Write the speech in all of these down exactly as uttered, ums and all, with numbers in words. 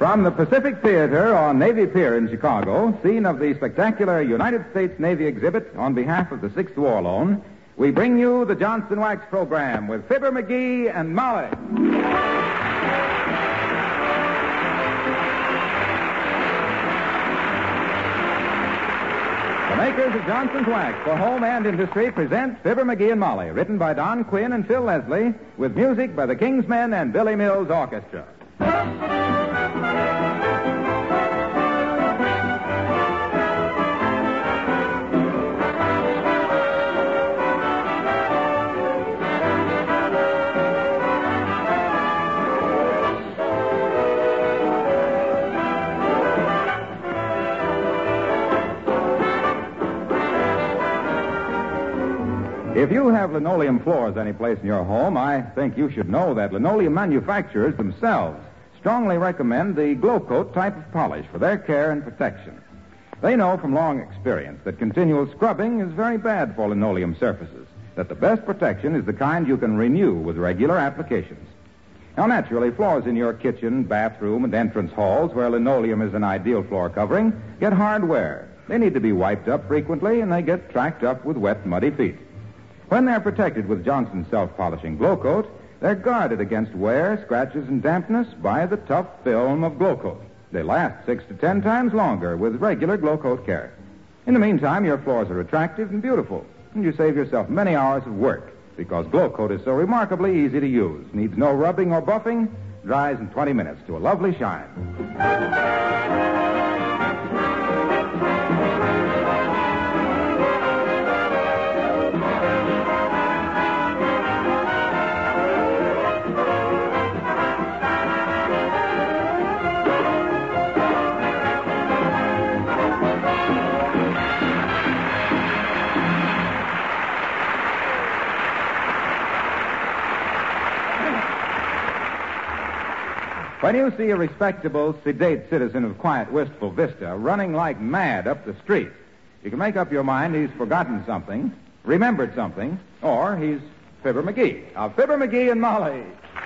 From the Pacific Theater on Navy Pier in Chicago, scene of the spectacular United States Navy exhibit on behalf of the Sixth War Loan, we bring you the Johnson Wax program with Fibber McGee and Molly. The makers of Johnson's Wax for home and industry present Fibber McGee and Molly, written by Don Quinn and Phil Leslie, with music by the Kingsmen and Billy Mills Orchestra. If you have linoleum floors any place in your home, I think you should know that linoleum manufacturers themselves strongly recommend the Glow Coat type of polish for their care and protection. They know from long experience that continual scrubbing is very bad for linoleum surfaces, that the best protection is the kind you can renew with regular applications. Now, naturally, floors in your kitchen, bathroom, and entrance halls, where linoleum is an ideal floor covering, get hard wear. They need to be wiped up frequently, and they get tracked up with wet, muddy feet. When they're protected with Johnson's self-polishing Glow Coat, they're guarded against wear, scratches, and dampness by the tough film of Glow Coat. They last six to ten times longer with regular Glow Coat care. In the meantime, your floors are attractive and beautiful, and you save yourself many hours of work because Glow Coat is so remarkably easy to use, needs no rubbing or buffing, dries in twenty minutes to a lovely shine. When you see a respectable, sedate citizen of quiet, wistful Vista running like mad up the street, you can make up your mind he's forgotten something, remembered something, or he's Fibber McGee. Now, Fibber McGee and Molly.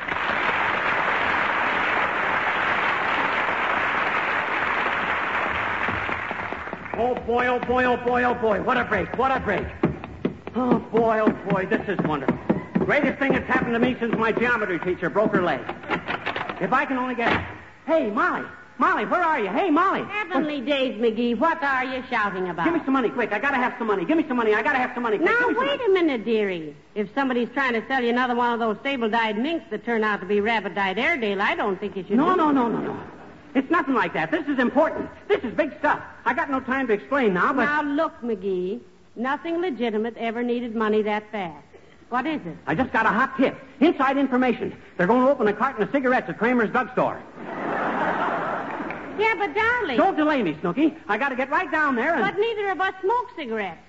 Oh, boy, oh, boy, oh, boy, oh, boy. What a break, what a break. Oh, boy, oh, boy, this is wonderful. Greatest thing that's happened to me since my geometry teacher broke her leg. If I can only get... Hey, Molly. Molly, where are you? Hey, Molly. Heavenly days, McGee. What are you shouting about? Give me some money, quick. I gotta have some money. Give me some money. I gotta have some money. Quick. Now, wait a minute, dearie. If somebody's trying to sell you another one of those sable-dyed minks that turn out to be rabbit-dyed Airedale, I don't think you should... No, no, no, no, no. It's nothing like that. This is important. This is big stuff. I got no time to explain now, but... Now, look, McGee. Nothing legitimate ever needed money that fast. What is it? I just got a hot tip. Inside information. They're going to open a carton of cigarettes at Kramer's drugstore. Yeah, but darling... Don't delay me, Snooky. I got to get right down there and... But neither of us smoke cigarettes.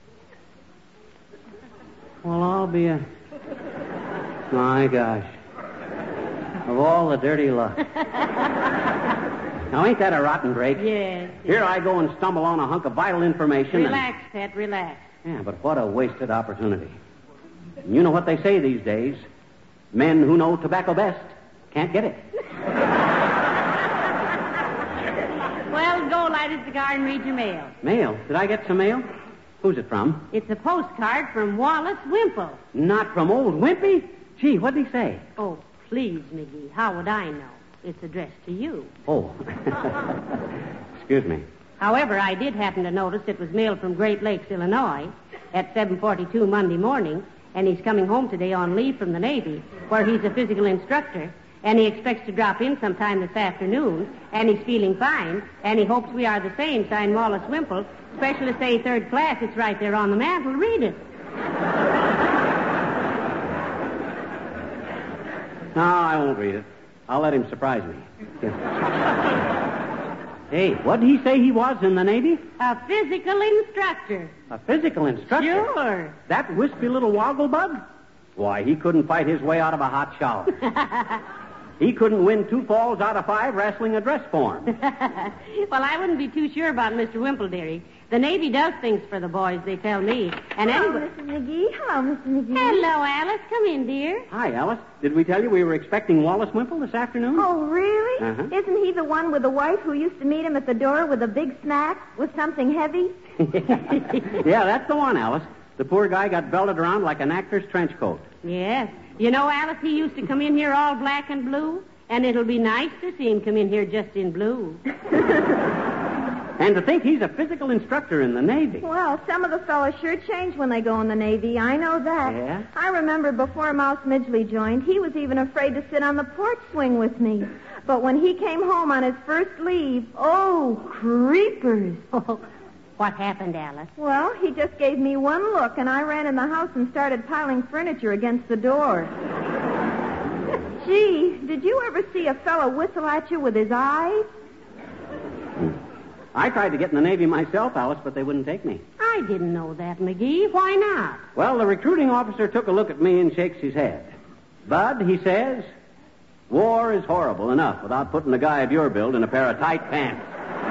Well, I'll be a... My gosh. Of all the dirty luck. Now, ain't that a rotten break? Yes. Here I go and stumble on a hunk of vital information. Relax, and... Pet, relax. Yeah, but what a wasted opportunity. You know what they say these days. Men who know tobacco best can't get it. Well, go light a cigar and read your mail. Mail? Did I get some mail? Who's it from? It's a postcard from Wallace Wimple. Not from old Wimpy? Gee, what'd he say? Oh, please, McGee. How would I know? It's addressed to you. Oh. Excuse me. However, I did happen to notice it was mailed from Great Lakes, Illinois, at seven forty-two Monday morning, and he's coming home today on leave from the Navy, where he's a physical instructor, and he expects to drop in sometime this afternoon, and he's feeling fine, and he hopes we are the same, signed Wallace Wimple. Specialist A, third class. It's right there on the mantel. Read it. No, I won't read it. I'll let him surprise me. Hey, what did he say he was in the Navy? A physical instructor. A physical instructor? Sure. That wispy little wogglebug? Why, he couldn't fight his way out of a hot shower. He couldn't win two falls out of five wrestling a dress form. Well, I wouldn't be too sure about Mister Wimple, dearie. The Navy does things for the boys, they tell me. And Hello, anyway... Missus McGee. Hello, Mister McGee. Hello, Alice. Come in, dear. Hi, Alice. Did we tell you we were expecting Wallace Wimple this afternoon? Oh, really? Uh-huh. Isn't he the one with the wife who used to meet him at the door with a big snack with something heavy? Yeah, that's the one, Alice. The poor guy got belted around like an actor's trench coat. Yes. You know, Alice, he used to come in here all black and blue, and it'll be nice to see him come in here just in blue. And to think he's a physical instructor in the Navy. Well, some of the fellas sure change when they go in the Navy. I know that. Yeah? I remember before Mouse Midgley joined, he was even afraid to sit on the porch swing with me. But when he came home on his first leave, oh, creepers. What happened, Alice? Well, he just gave me one look, and I ran in the house and started piling furniture against the door. Gee, did you ever see a fellow whistle at you with his eyes? I tried to get in the Navy myself, Alice, but they wouldn't take me. I didn't know that, McGee. Why not? Well, the recruiting officer took a look at me and shakes his head. Bud, he says, war is horrible enough without putting a guy of your build in a pair of tight pants.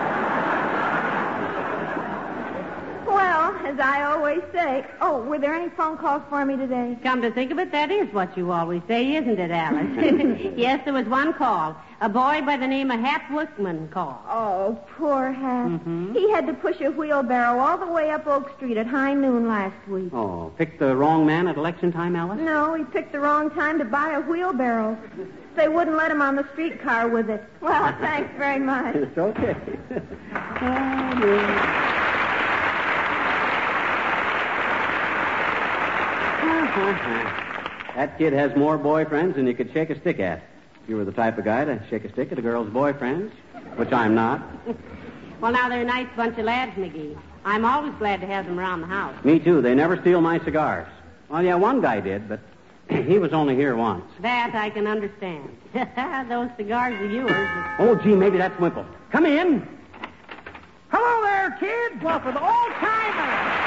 Well, as I always say... Oh, were there any phone calls for me today? Come to think of it, that is what you always say, isn't it, Alice? Yes, there was one call. A boy by the name of Hap Wickman called. Oh, poor Hap. Mm-hmm. He had to push a wheelbarrow all the way up Oak Street at high noon last week. Oh, picked the wrong man at election time, Alice? No, he picked the wrong time to buy a wheelbarrow. They wouldn't let him on the streetcar with it. Well, thanks very much. It's okay. Oh, dear. That kid has more boyfriends than you could shake a stick at. If you were the type of guy to shake a stick at a girl's boyfriends, which I'm not. Well, now, they're a nice bunch of lads, McGee. I'm always glad to have them around the house. Me too. They never steal my cigars. Well, yeah, one guy did, but he was only here once. That I can understand. Those cigars are yours. Oh, gee, maybe that's Wimple. Come in. Hello there, kids. Well, for the old timers.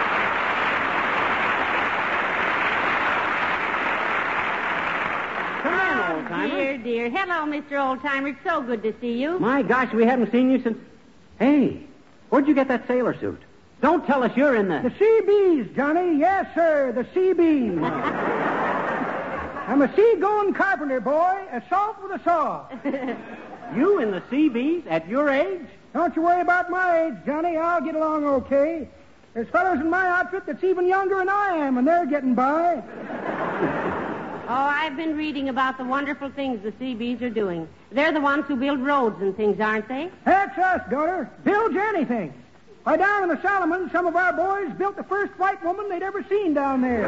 Come in, old timer. Dear, dear. Hello, Mister Old-Timer. It's so good to see you. My gosh, we haven't seen you since... Hey, where'd you get that sailor suit? Don't tell us you're in the... The C Bs, Johnny. Yes, sir, the C Bs. I'm a seagoing carpenter, boy. Assault with a saw. You in the C Bs at your age? Don't you worry about my age, Johnny. I'll get along okay. There's fellows in my outfit that's even younger than I am, and they're getting by. Oh, I've been reading about the wonderful things the C Bs are doing. They're the ones who build roads and things, aren't they? That's us, daughter. Build you anything. Why, down in the Solomons, some of our boys built the first white woman they'd ever seen down there.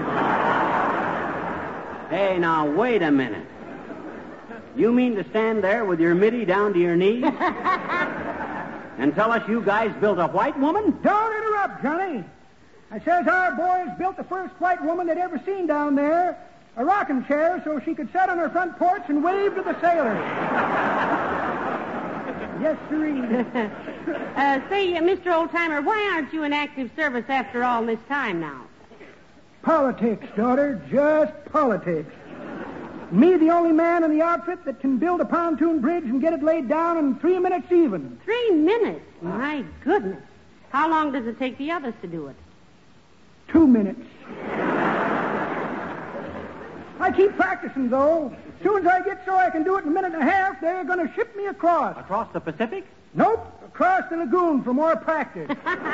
Hey, now, wait a minute. You mean to stand there with your middy down to your knees and tell us you guys built a white woman? Don't interrupt, Johnny. I says our boys built the first white woman they'd ever seen down there, a rocking chair so she could sit on her front porch and wave to the sailors. Yes, sirree. uh, say, uh, Mister Old-Timer, why aren't you in active service after all this time now? Politics, daughter, just politics. Me, the only man in the outfit that can build a pontoon bridge and get it laid down in three minutes even. Three minutes? My goodness. How long does it take the others to do it? Two minutes. I keep practicing, though. As soon as I get so I can do it in a minute and a half, they're going to ship me across. Across the Pacific? Nope, across the lagoon for more practice.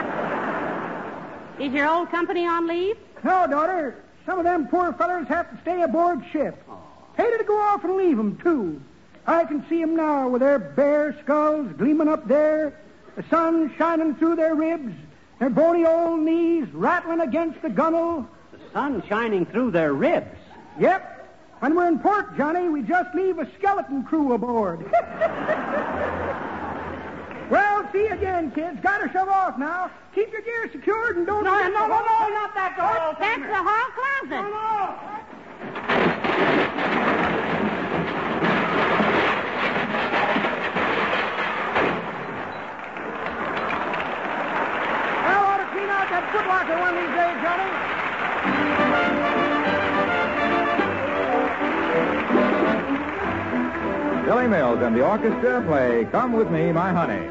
Is your old company on leave? No, daughter. Some of them poor fellers have to stay aboard ship. Hated to go off and leave 'em, too. I can see 'em now with their bare skulls gleaming up there, the sun shining through their ribs, their bony old knees rattling against the gunwale. The sun shining through their ribs? Yep. When we're in port, Johnny, we just leave a skeleton crew aboard. Well, see you again, kids. Gotta shove off now. Keep your gear secured and don't... No, no, no, no, no, not that door. That's the hall closet. No, no. I ought to clean out that footlocker one of these days, Johnny. Harry Mills and the orchestra play Come With Me, My Honey.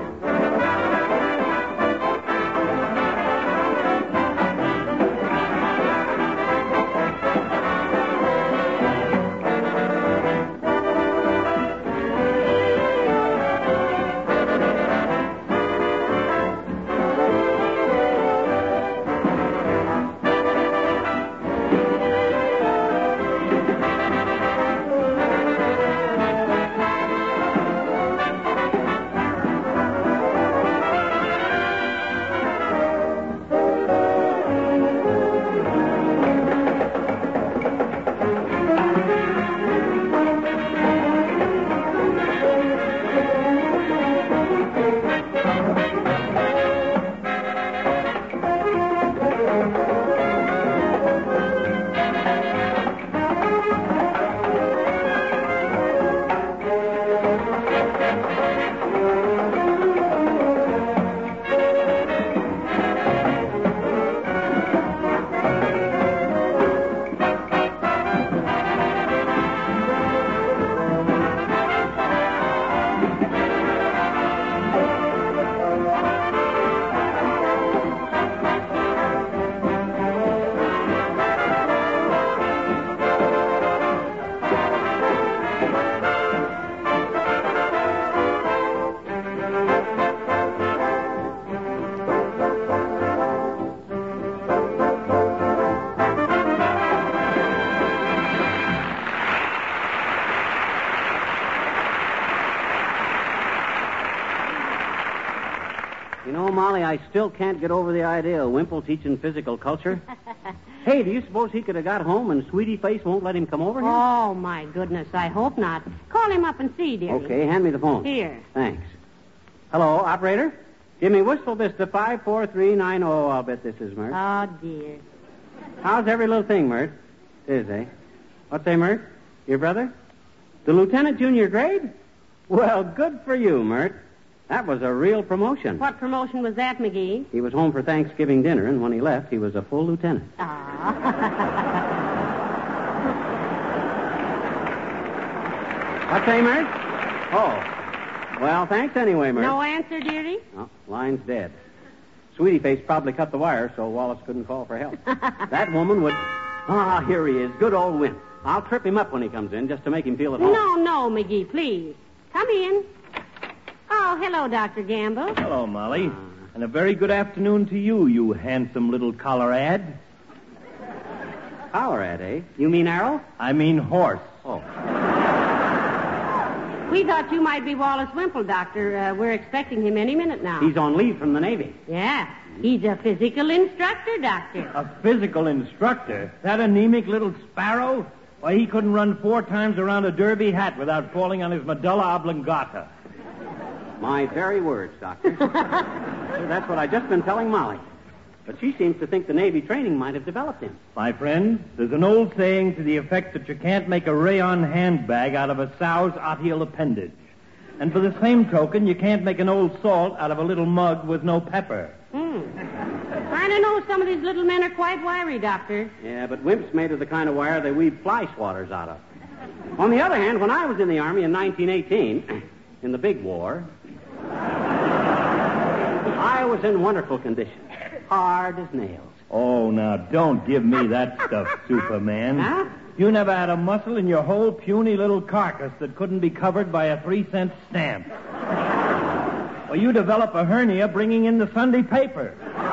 You know, Molly, I still can't get over the idea of Wimple teaching physical culture. Hey, do you suppose he could have got home and Sweetie Face won't let him come over here? Oh, my goodness, I hope not. Call him up and see, dearie. Okay, hand me the phone. Here. Thanks. Hello, operator? Give me Wistful Vista five four three nine oh. I'll bet this is Mert. Oh, dear. How's every little thing, Mert? Is, eh? What's say, Mert? Your brother? The lieutenant junior grade? Well, good for you, Mert. That was a real promotion. What promotion was that, McGee? He was home for Thanksgiving dinner, and when he left, he was a full lieutenant. Ah. What's say, Mert? Oh. Well, thanks anyway, Mert. No answer, dearie? Oh, line's dead. Sweetie Face probably cut the wire, so Wallace couldn't call for help. That woman would... Ah, here he is. Good old Wimp. I'll trip him up when he comes in, just to make him feel at home. No, no, McGee, please. Come in. Oh, hello, Doctor Gamble. Hello, Molly. And a very good afternoon to you, you handsome little Colorad. Colorad, eh? You mean arrow? I mean horse. Oh. We thought you might be Wallace Wimple, Doctor. Uh, we're expecting him any minute now. He's on leave from the Navy. Yeah. He's a physical instructor, Doctor. A physical instructor? That anemic little sparrow? Why, he couldn't run four times around a derby hat without falling on his medulla oblongata. My very words, Doctor. That's what I've just been telling Molly. But she seems to think the Navy training might have developed him. My friend, there's an old saying to the effect that you can't make a rayon handbag out of a sow's otial appendage. And for the same token, you can't make an old salt out of a little mug with no pepper. Hmm. I don't know. Some of these little men are quite wiry, Doctor. Yeah, but Wimp's made of the kind of wire they weave fly swatters out of. On the other hand, when I was in the Army in nineteen eighteen, in the big war, I was in wonderful condition. Hard as nails. Oh, now, don't give me that stuff, Superman. Huh? You never had a muscle in your whole puny little carcass that couldn't be covered by a three-cent stamp. Well, you develop a hernia bringing in the Sunday paper.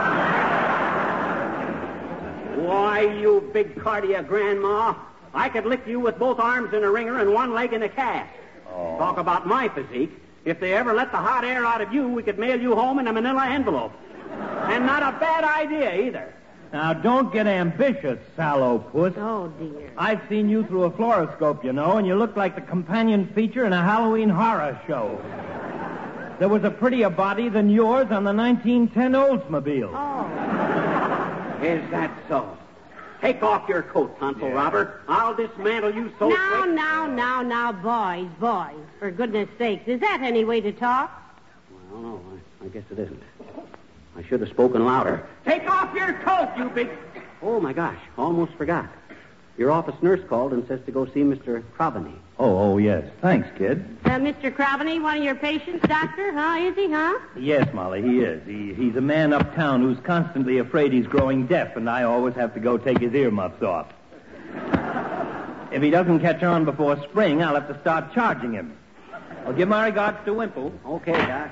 Why, you big cardia grandma, I could lick you with both arms in a ringer and one leg in a cast. Oh. Talk about my physique. If they ever let the hot air out of you, we could mail you home in a manila envelope. And not a bad idea, either. Now, don't get ambitious, sallow puss. Oh, dear. I've seen you through a fluoroscope, you know, and you look like the companion feature in a Halloween horror show. There was a prettier body than yours on the nineteen ten Oldsmobile. Oh. Is that so? Take off your coat, Tonsil Yeah. Robber. I'll dismantle you so Now, quick. now, now, now, boys, boys. For goodness sakes, is that any way to talk? Well, no, I, I guess it isn't. I should have spoken louder. Take off your coat, you big... Oh, my gosh, almost forgot. Your office nurse called and says to go see Mister Crobany. Oh, oh, yes. Thanks, kid. Uh, Mister Crobany, one of your patients, doctor, huh? Is he, huh? Yes, Molly, he is. He, he's a man uptown who's constantly afraid he's growing deaf, and I always have to go take his earmuffs off. If he doesn't catch on before spring, I'll have to start charging him. Well, give my regards to Wimple. Okay, Doc.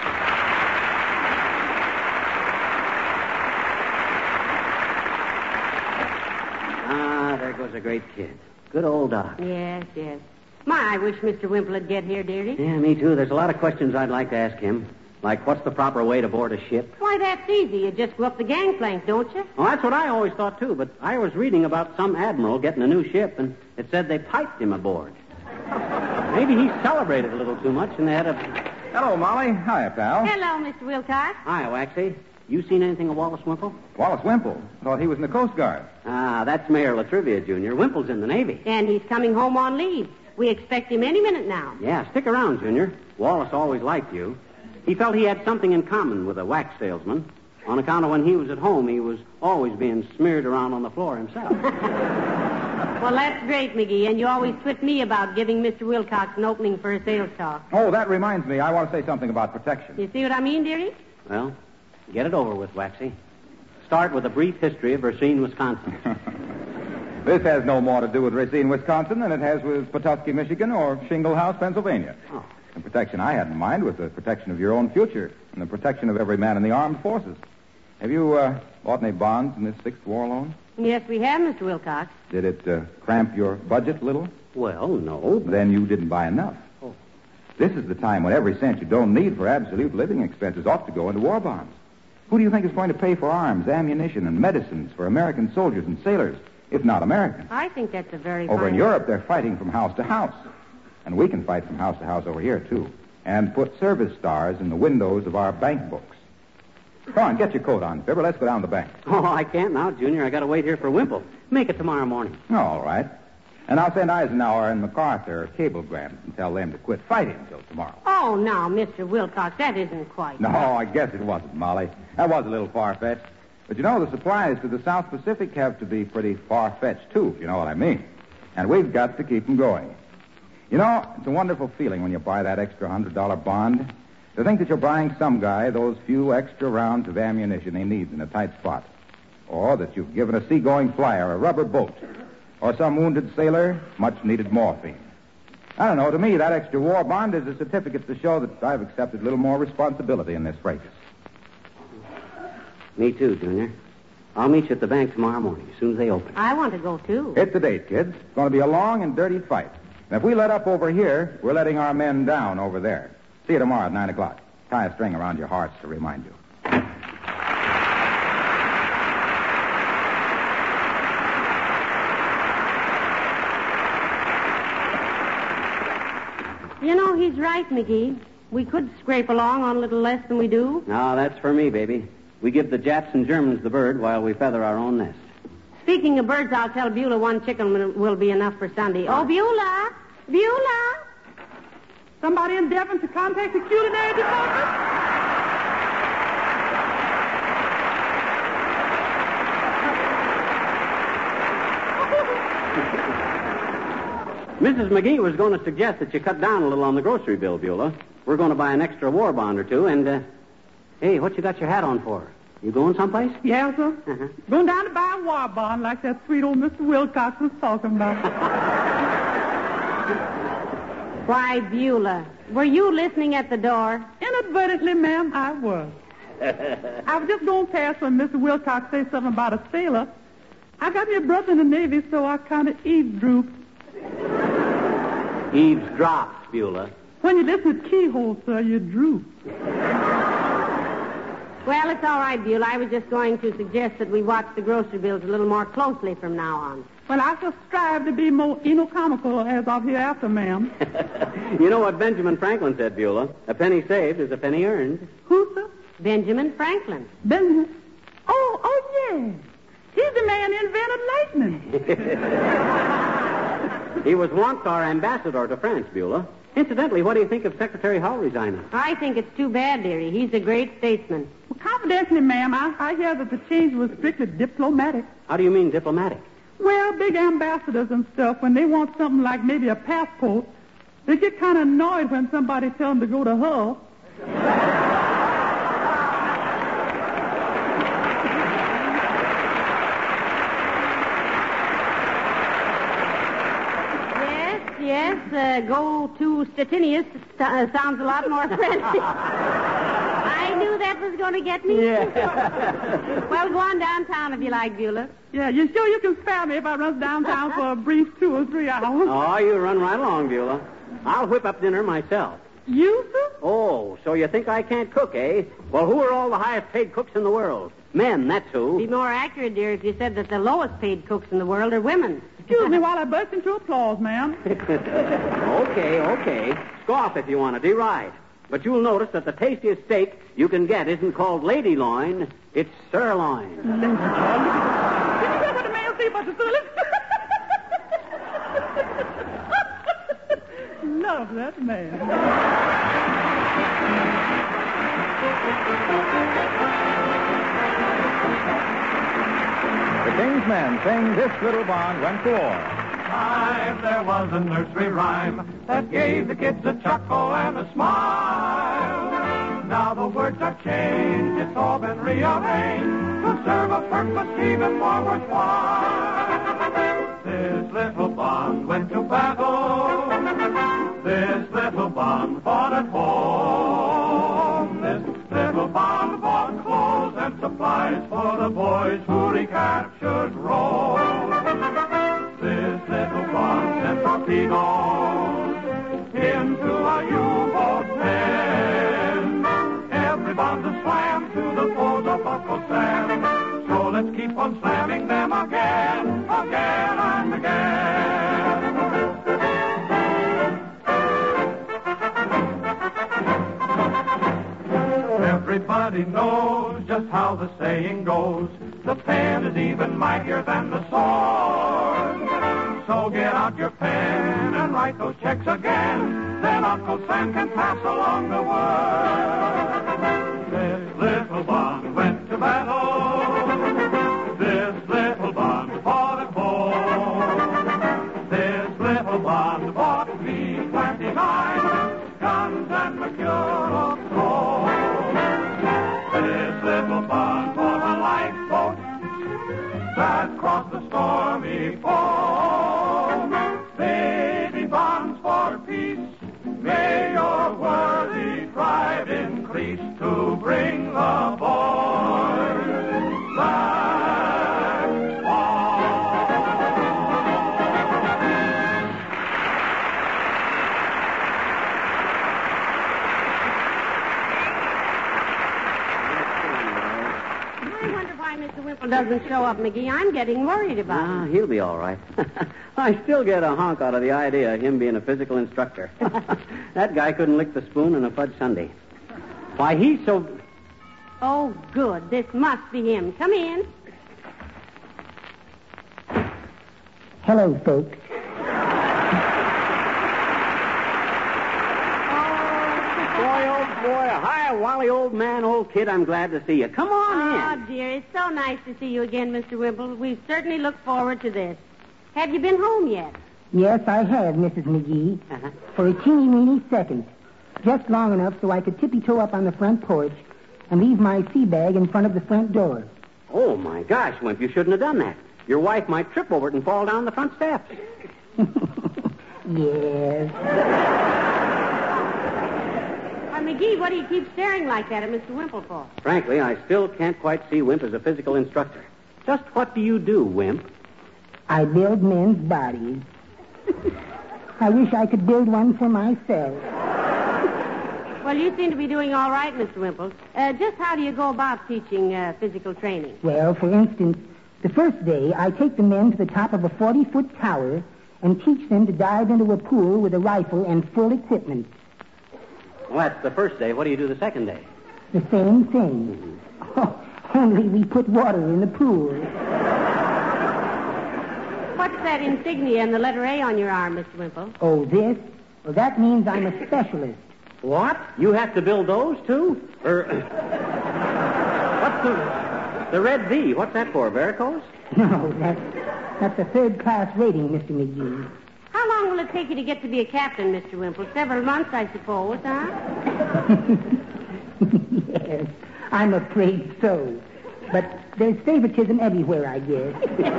Ah, there goes a great kid. Good old Doc. Yes, yes. My, I wish Mister Wimple would get here, dearie. Yeah, me too. There's a lot of questions I'd like to ask him. Like, what's the proper way to board a ship? Why, that's easy. You just go up the gangplank, don't you? Well, that's what I always thought, too. But I was reading about some admiral getting a new ship, and it said they piped him aboard. Maybe he celebrated a little too much, and they had a... Hello, Molly. Hiya, pal. Hello, Mister Wilcox. Hi, Waxy. You seen anything of Wallace Wimple? Wallace Wimple. Thought he was in the Coast Guard. Ah, that's Mayor Latrivia, Junior. Wimple's in the Navy. And he's coming home on leave. We expect him any minute now. Yeah, stick around, Junior. Wallace always liked you. He felt he had something in common with a wax salesman. On account of when he was at home, he was always being smeared around on the floor himself. Well, that's great, McGee, and you always twit me about giving Mister Wilcox an opening for a sales talk. Oh, that reminds me. I want to say something about protection. You see what I mean, dearie? Well, get it over with, Waxy. Start with a brief history of Racine, Wisconsin. This has no more to do with Racine, Wisconsin than it has with Petoskey, Michigan, or Shingle House, Pennsylvania. Oh. The protection I had in mind was the protection of your own future and the protection of every man in the armed forces. Have you uh, bought any bonds in this sixth war loan? Yes, we have, Mister Wilcox. Did it uh, cramp your budget a little? Well, no. Then you didn't buy enough. Oh. This is the time when every cent you don't need for absolute living expenses ought to go into war bonds. Who do you think is going to pay for arms, ammunition, and medicines for American soldiers and sailors, if not Americans? I think that's a very Over fine... in Europe, they're fighting from house to house. And we can fight from house to house over here, too. And put service stars in the windows of our bank books. Come on, get your coat on, Fibber. Let's go down to the bank. Oh, I can't now, Junior. I got to wait here for Wimple. Make it tomorrow morning. All right. And I'll send Eisenhower and MacArthur cablegrams and tell them to quit fighting till tomorrow. Oh, now, Mister Wilcox, that isn't quite... No, I guess it wasn't, Molly. That was a little far-fetched. But you know, the supplies to the South Pacific have to be pretty far-fetched, too, if you know what I mean. And we've got to keep them going. You know, it's a wonderful feeling when you buy that extra one hundred dollar bond. To think that you're buying some guy those few extra rounds of ammunition he needs in a tight spot. Or that you've given a seagoing flyer a rubber boat. Or some wounded sailor much-needed morphine. I don't know. To me, that extra war bond is a certificate to show that I've accepted a little more responsibility in this fracas. Me too, Junior. I'll meet you at the bank tomorrow morning, as soon as they open. I want to go, too. Hit the date, kids. It's going to be a long and dirty fight. And if we let up over here, we're letting our men down over there. See you tomorrow at nine o'clock. Tie a string around your hearts to remind you. You know, he's right, McGee. We could scrape along on a little less than we do. No, that's for me, baby. We give the Japs and Germans the bird while we feather our own nest. Speaking of birds, I'll tell Beulah one chicken will be enough for Sunday. Oh, Beulah! Beulah! Somebody in Devon to contact the culinary department? Missus McGee was going to suggest that you cut down a little on the grocery bill, Beulah. We're going to buy an extra war bond or two, and, uh, hey, what you got your hat on for? You going someplace? Yeah, sir. Uh-huh. Going down to buy a war bond like that sweet old Mister Wilcox was talking about. Why, Beulah, were you listening at the door? Inadvertently, ma'am, I was. I was just going past when Mister Wilcox said something about a sailor. I got me a brother in the Navy, so I kind of eavesdrooped. Eavesdropped, Beulah. When you listen to Keyhole, sir, you droop. Well, it's all right, Beulah. I was just going to suggest that we watch the grocery bills a little more closely from now on. Well, I shall strive to be more economical as of hereafter, ma'am. You know what Benjamin Franklin said, Beulah? A penny saved is a penny earned. Who, sir? Benjamin Franklin. Benjamin? Oh, oh, yeah. He's the man who invented lightning. He was once our ambassador to France, Beulah. Incidentally, what do you think of Secretary Hull resigning? I think it's too bad, dearie. He's a great statesman. Well, confidentially, ma'am, I, I hear that the change was strictly diplomatic. How do you mean diplomatic? Well, big ambassadors and stuff, when they want something like maybe a passport, they get kind of annoyed when somebody tells them to go to Hull. Yes, uh, go to Stettinius uh, sounds a lot more friendly. I knew that was going to get me. Yeah. Well, go on downtown if you like, Beulah. Yeah, you sure you can spare me if I run downtown for a brief two or three hours? Oh, you run right along, Beulah. I'll whip up dinner myself. You, sir? Oh, so you think I can't cook, eh? Well, who are all the highest-paid cooks in the world? Men, that's who. Be more accurate, dear, if you said that the lowest-paid cooks in the world are women. Excuse me while I burst into applause, ma'am. Okay, okay. Scoff if you want to. Be right. But you'll notice that the tastiest steak you can get isn't called lady loin. It's sirloin. Did you hear what the man said about the sirloin? Love that man. The King's Men sing This Little Bond Went to War. Time there was a nursery rhyme that gave the kids a chuckle and a smile. Now the words are changed, it's all been rearranged to serve a purpose even more worthwhile. This little bond went to battle. This little bond fought at home. This little bond bought clothes and supplies for the boys who recaptured Rome. This little bond sent torpedoes into a U-boat pen. Every bond's a slam to the foes of Uncle Sam. So let's keep on slamming them again, again and again. Everybody knows just how the saying goes. The pen is even mightier than the sword. So get out your pen and write those checks again. Then Uncle Sam can pass along the word. This little bond went to battle. This little bond fought at home. This little bond bought B twenty-nine, guns and Mercure of Chrome. This little bond bought a lifeboat that crossed the stormy foam. Baby bonds for peace, may your worthy drive increase to bring the boys back home. I wonder why Mister Whipple doesn't show up, McGee. I'm getting worried about Ah, him. he'll be all right. I still get a honk out of the idea of him being a physical instructor. That guy couldn't lick the spoon in a fudge sundae. Why, he's so... Oh, good. This must be him. Come in. Hello, folks. Boy, oh, boy. Hi, Wally, old man, old kid. I'm glad to see you. Come on Oh, in. dear, it's so nice to see you again, Mister Whipple. We certainly look forward to this. Have you been home yet? Yes, I have, Missus McGee. Uh-huh. For a teeny-weeny second. Just long enough so I could tippy-toe up on the front porch and leave my sea bag in front of the front door. Oh, my gosh, Wimp, you shouldn't have done that. Your wife might trip over it and fall down the front steps. Yes. Why, McGee, what do you keep staring like that at Mister Whipple for? Frankly, I still can't quite see Wimp as a physical instructor. Just what do you do, Wimp? I build men's bodies. I wish I could build one for myself. Well, you seem to be doing all right, Mister Whipple. Uh, just how do you go about teaching uh, physical training? Well, for instance, the first day I take the men to the top of a forty-foot tower and teach them to dive into a pool with a rifle and full equipment. Well, that's the first day. What do you do the second day? The same thing. Oh, only we put water in the pool. What's that insignia and the letter A on your arm, Mister Whipple? Oh, this? Well, that means I'm a specialist. What? You have to build those, too? Or... What's the... The red V, what's that for, varicose? No, that's, that's a third-class rating, Mister McGee. How long will it take you to get to be a captain, Mister Wimple? Several months, I suppose, huh? Yes, I'm afraid so. But there's favoritism everywhere, I guess.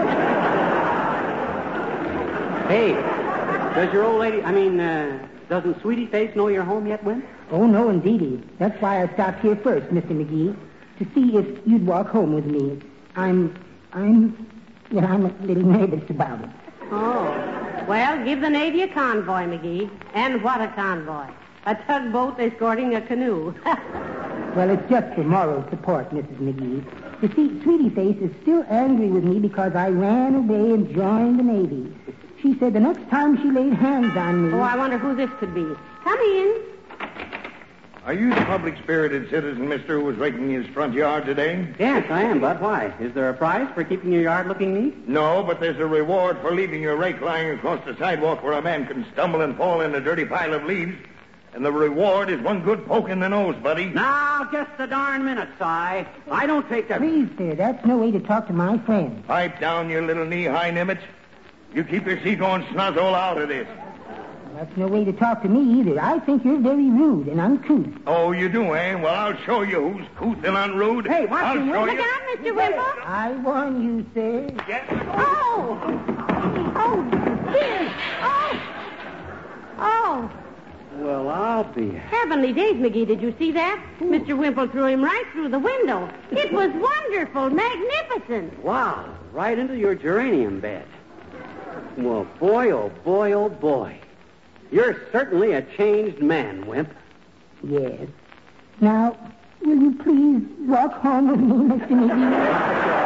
Hey, does your old lady, I mean, uh, doesn't Sweetie Face know you're home yet, Wimp? Oh, no, indeedy. That's why I stopped here first, Mister McGee, to see if you'd walk home with me. I'm, I'm, well, I'm a little nervous about it. Oh. Well, give the Navy a convoy, McGee. And what a convoy. A tugboat escorting a canoe. Well, it's just for moral support, Missus McGee. You see, Sweetie Face is still angry with me because I ran away and joined the Navy. She said the next time she laid hands on me... Oh, I wonder who this could be. Come in. Are you the public-spirited citizen, mister, who was raking his front yard today? Yes, I am, Bud. Why? Is there a prize for keeping your yard looking neat? No, but there's a reward for leaving your rake lying across the sidewalk where a man can stumble and fall in a dirty pile of leaves. And the reward is one good poke in the nose, buddy. Now, just a darn minute, Si. I don't take that... Please, sir, that's no way to talk to my friend. Pipe down, you little knee-high nimmits. You keep your seagoing snuzzle out of this. That's no way to talk to me either. I think you're very rude and uncouth. Oh, you do, eh? Well, I'll show you who's couth and unrude. Hey, watch I'll him. show Look you. out, Mister Wimple. I warn you, sir. Yes. Oh! Oh, dear. Oh! Oh! Well, I'll be... Heavenly days, McGee, did you see that? Mister Wimple threw him right through the window. It was wonderful, magnificent. Wow, right into your geranium bed. Well, boy, oh boy, oh boy. You're certainly a changed man, Wimp. Yes. Now, will you please walk home with me, Mister McGee?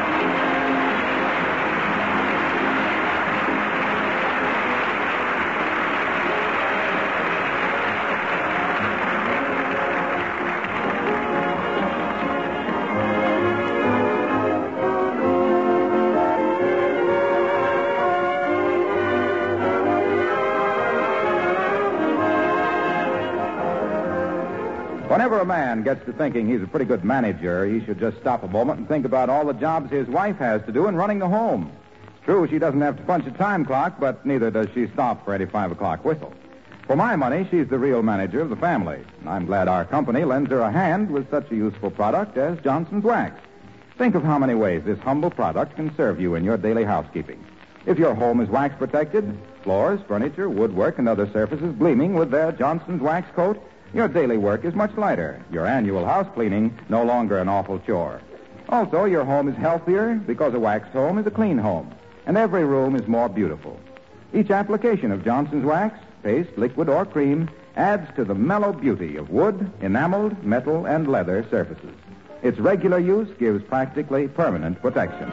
Whenever a man gets to thinking he's a pretty good manager, he should just stop a moment and think about all the jobs his wife has to do in running the home. It's true she doesn't have to punch a time clock, but neither does she stop for any five o'clock whistle. For my money, she's the real manager of the family. And I'm glad our company lends her a hand with such a useful product as Johnson's Wax. Think of how many ways this humble product can serve you in your daily housekeeping. If your home is wax protected, floors, furniture, woodwork, and other surfaces gleaming with their Johnson's Wax coat, your daily work is much lighter. Your annual house cleaning no longer an awful chore. Also, your home is healthier because a waxed home is a clean home. And every room is more beautiful. Each application of Johnson's Wax, paste, liquid, or cream, adds to the mellow beauty of wood, enameled, metal, and leather surfaces. Its regular use gives practically permanent protection.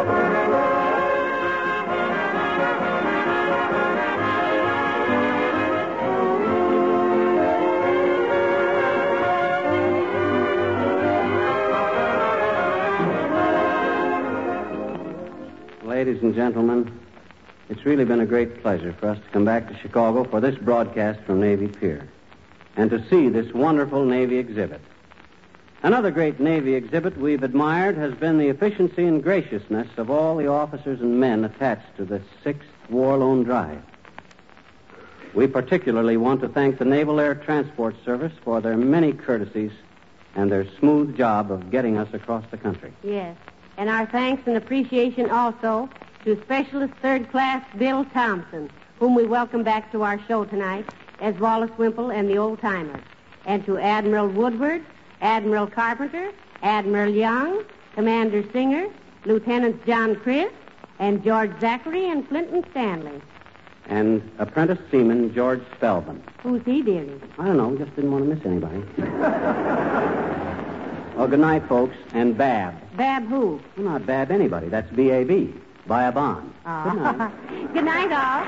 Ladies and gentlemen, it's really been a great pleasure for us to come back to Chicago for this broadcast from Navy Pier and to see this wonderful Navy exhibit. Another great Navy exhibit we've admired has been the efficiency and graciousness of all the officers and men attached to the sixth War Loan Drive. We particularly want to thank the Naval Air Transport Service for their many courtesies and their smooth job of getting us across the country. Yes. And our thanks and appreciation also to Specialist Third Class Bill Thompson, whom we welcome back to our show tonight, as Wallace Wimple and the Old Timers. And to Admiral Woodward, Admiral Carpenter, Admiral Young, Commander Singer, Lieutenants John Chris, and George Zachary and Clinton Stanley. And Apprentice Seaman George Spelman. Who's he, dearie? I don't know, just didn't want to miss anybody. Well, good night, folks, and Bab. Bab who? Well, not Bab anybody. That's B A B. Buy a bond. Oh. Good night. Good night, all.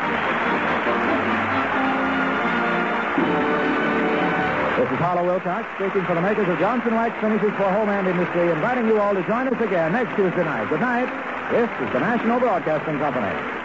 This is Harlow Wilcox speaking for the makers of Johnson Wax Finishes for Home and Industry, inviting you all to join us again next Tuesday night. Good night. This is the National Broadcasting Company.